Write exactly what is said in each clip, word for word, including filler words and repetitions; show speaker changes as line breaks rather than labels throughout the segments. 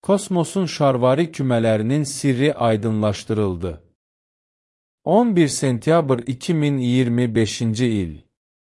Kosmosun şarvari kümələrinin sirri aydınlaşdırıldı. on bir sentyabr iki min iyirmi beşinci il.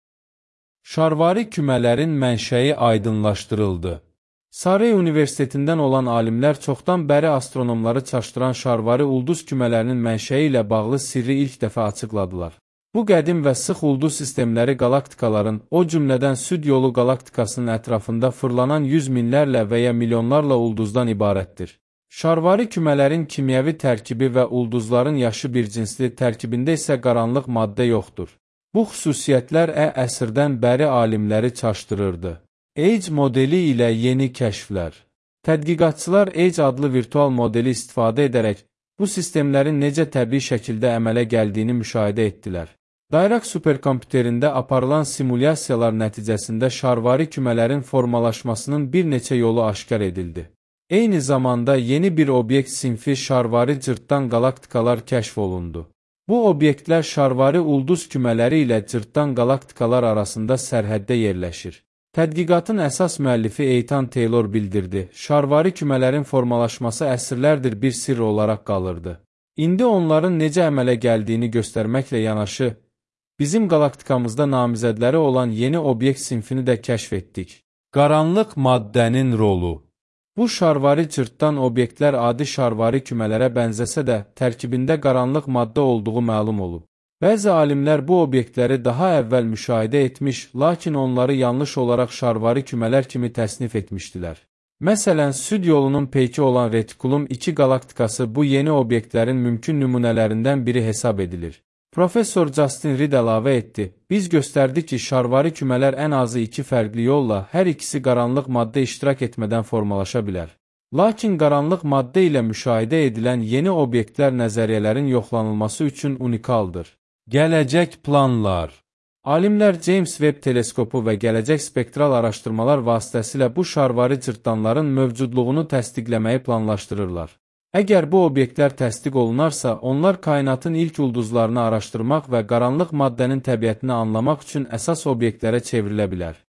Şarvari kümələrin mənşəyi aydınlaşdırıldı. Saray Universitetindən olan alimlər çoxdan bəri astronomları çaşdıran şarvari ulduz kümələrinin mənşəyi ilə bağlı sirri ilk dəfə açıqladılar. Bu qədim və sıx ulduz sistemləri qalaktikaların, o cümlədən Süd yolu qalaktikasının ətrafında fırlanan yüz minlərlə və ya milyonlarla ulduzdan ibarətdir. Şarvari kümələrin kimyəvi tərkibi və ulduzların yaşı bir cinsli, tərkibində isə qaranlıq maddə yoxdur. Bu xüsusiyyətlər ə əsrdən bəri alimləri çaşdırırdı. Age modeli ilə yeni kəşflər. Tədqiqatçılar Age adlı virtual modeli istifadə edərək bu sistemlərin necə təbii şəkildə əmələ gəldiyini müşahidə etdilər. Dirac superkompüterində aparılan simulyasiyalar nəticəsində şarvari kümələrin formalaşmasının bir neçə yolu aşkar edildi. Eyni zamanda yeni bir obyekt sinfi şarvari cırtdan qalaktikalar kəşf olundu. Bu obyektlər şarvari ulduz kümələri ilə cırtdan qalaktikalar arasında sərhəddə yerləşir. Tədqiqatın əsas müəllifi Ethan Taylor bildirdi, şarvari kümələrin formalaşması əsrlərdir bir sirr olaraq qalırdı. İndi onların necə əmələ gəldiyini göstərməklə yanaşı, bizim qalaktikamızda namizədləri olan yeni obyekt sinfini də kəşf etdik. Qaranlıq maddənin rolu. Bu şarvari cırtdan obyektlər adi şarvari kümələrə bənzəsə də, tərkibində qaranlıq maddə olduğu məlum olub. Bəzi alimlər bu obyektləri daha əvvəl müşahidə etmiş, lakin onları yanlış olaraq şarvari kümələr kimi təsnif etmişdilər. Məsələn, Süd yolunun peyki olan Retikulum iki qalaktikası bu yeni obyektlərin mümkün nümunələrindən biri hesab edilir. Professor Justin Reed əlavə etdi, biz göstərdik ki, şarvari kümələr ən azı iki fərqli yolla hər ikisi qaranlıq maddə iştirak etmədən formalaşa bilər. Lakin qaranlıq maddə ilə müşahidə edilən yeni obyektlər nəzəriyyələrin yoxlanılması üçün unikaldır. Gələcək planlar. Alimlər James Webb teleskopu və gələcək spektral araşdırmalar vasitəsilə bu şarvari cırtdanların mövcudluğunu təsdiqləməyi planlaşdırırlar. Əgər bu obyektlər təsdiq olunarsa, onlar kainatın ilk ulduzlarını araşdırmaq və qaranlıq maddənin təbiətini anlamaq üçün əsas obyektlərə çevrilə bilər.